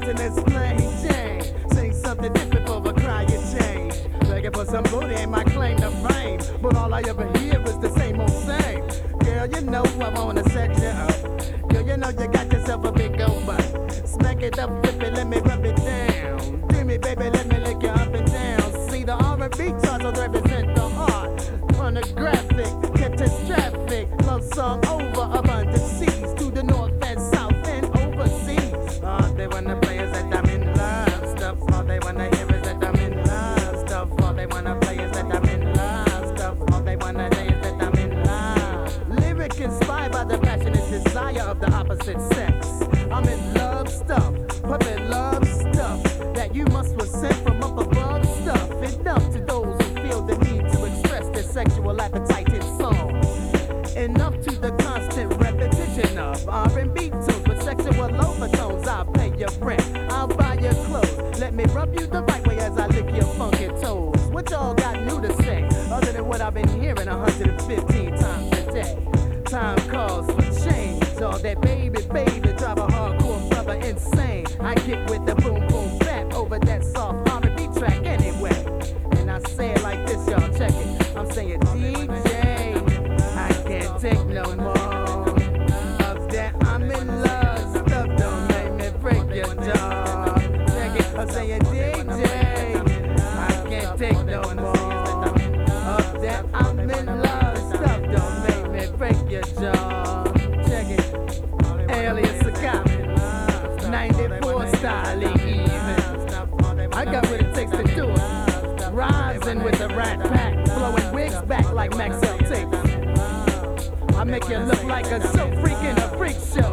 dancing this plain Jane. Sing something different for a crying change. Begging for some booty ain't my claim to fame, but all I ever hear is the same old same. Girl, you know I wanna set you up. Girl, you know you got yourself a big old butt. Smack it up, flip it, let me rub it down. Do me, baby, let me lick you up and down. See the R&B charts will represent the heart. Pornographic, catastrophic, love song over abundant seas to the north and south and overseas. All they wanna play is that I'm in love stuff. All they wanna hear is that I'm in love stuff. All they wanna play is that I'm in love stuff. All they wanna say is that I'm in love. Lyric inspired by the passionate desire of the opposite sex. I'm in love stuff, puppet love stuff that you must present from up above stuff. Enough to those who feel the need to express their sexual appetite in song. Enough to the constant repetition of R&B tunes with sexual overtones. I'll pay your rent, I'll buy your clothes. Let me rub you the right way as I lick your funky toes. What y'all got new to say, other than what I've been hearing 115 times a day? Time calls for change. All that baby, baby, drive a hardcore brother insane. I get with the boom, boom, bap over that soft R&B track anyway. And I say it like this, y'all, check it. I'm saying DJ, I can't take no more of that I'm in love stuff. Don't make me break your jaw. Check it, I'm saying DJ, I can't take no more of that I'm in love stuff. Don't make me break your jaw. Check it, Alias a cop, 94 style even. I got what it takes to do it. Rising with the rat pack, blowing wigs back like Maxell tapes. I make you look like a so freak in a freak show.